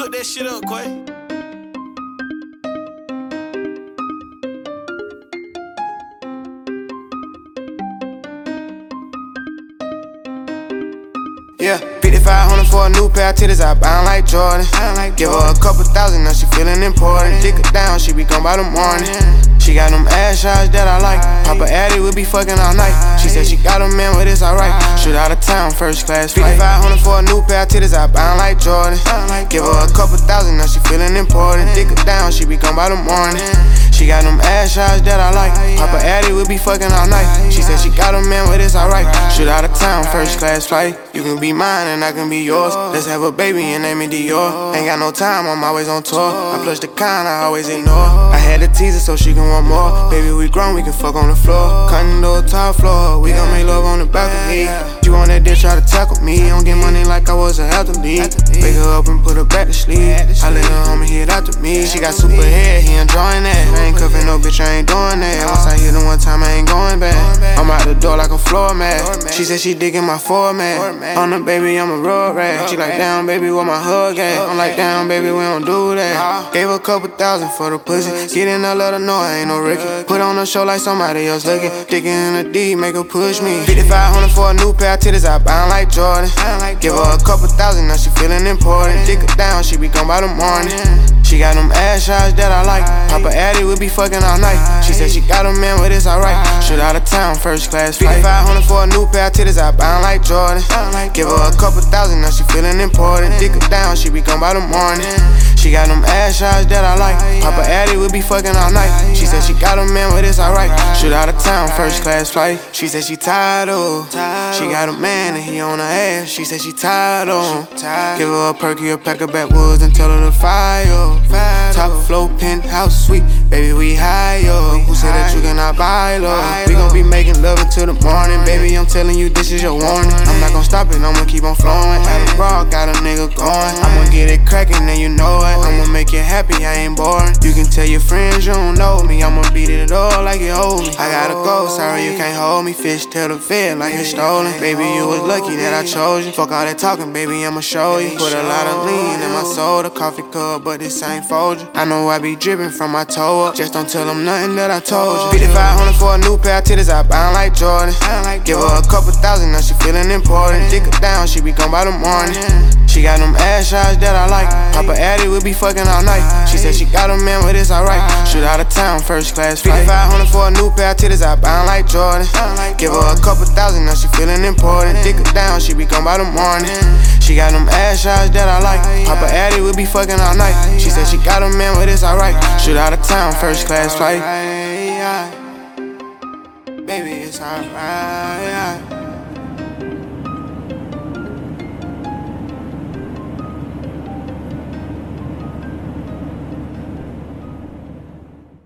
Cook that shit up, Quay. Yeah, 5,500 for a new pair of titties, I bound like Jordan. Give her a couple thousand, now she feeling important. Dick her down, she be gone by the morning. She got them ass shots that I like. Papa Addy, we be fucking all night. She said she got a man, but it's alright. Shoot out of town, first class flight. 5,500 for a new pair of titties, I bound like Jordan. Give her a couple thousand, now she feeling important. Dick her down, she be gone by the morning. She got them ass shots that I like. Papa Addy, we be fucking all night. She said she got a man, but it's alright. Shoot out of town, first class flight. You can be mine and I can be yours. Let's have a baby and name it Dior. Ain't got no time, I'm always on tour. I flush the kind, I always ignore. I had to tease her so she can want more. Baby, we grown, we can fuck on the floor. Cutting to the top floor, we gon' make love on the balcony. You on that dick, try to tackle me. Don't get money like I was an athlete. Wake her up and put her back to sleep. I let her homie hit after me. She got super head, he enjoying that. I ain't cuffing no bitch, I ain't doing that. Once I hit her one time, I ain't going back. I'm out the door like a floor mat. She said she digging my format. On the baby, I'm a road rat. She like, damn, baby, where my hug at? I'm like, damn, baby, we don't do that. Gave her a couple thousand for the pussy. Get in there, let her know I ain't no Ricky. Put on a show like somebody else looking. Digging in the D, make her push me. 5,500 for a new pair of titties, I bound like Jordan. Give her a couple thousand, now she feeling important. Dick her down, she be gone by the morning. She got them ass shots that I like. Papa Addy, we be fucking all night. She said she got a man, but it's alright. Shoot out of town, first class flight. 5,500 for a new pair of titties, I bound like Jordan. Give her a couple thousand, now she feeling important. Dick her down, she be gone by the morning. She got them ass shots that I like. Papa Addy, we be fucking all night. She said she got a man, but it's alright. Shoot out of town, first class flight. She said she tired of. She got a man and he on her ass. She said she tired of. Give her a perky, a pack of backwoods and tell her to fire. Top flow, penthouse suite, baby we high, yo. Who said that you cannot buy low? We gon' be making love until the morning, baby. I'm telling you this is your warning. I'm not gon' stop it, I'ma keep on flowing. Had a raw, got a nigga going. I'ma get it crackin', and you know it. I'ma make you happy, I ain't boring. You can tell your friends you don't know me. I'ma beat it all like you hold me. I gotta go, sorry you can't hold me. Fish tell the fed like it's stolen. Baby, you was lucky that I chose you. Fuck all that talking, baby, I'ma show you. Put a lot of lean in my soda, coffee cup, but this ain't fold you. I know I be drippin' from my toe up. Just don't tell them nothing that I told you. 5,500 for a new pair of titties, I bound like Jordan. Give her a couple thousand, now she feeling important. Dick her down, she be gone by the morning. She got them ass shots that I like. Papa Addy, we be fucking all night. She said she got a man, but it's alright. Shoot out of town, first class flight. 5,500 for a new pair of titties, I bound like Jordan. Give her a couple thousand, now she feeling important. Dick her down, she be gone by the morning. She got them ass shots that I like. Papa Addy, we be fucking all night. She said she got a man, but it's alright. Shoot out of town, first class flight. Baby, it's alright.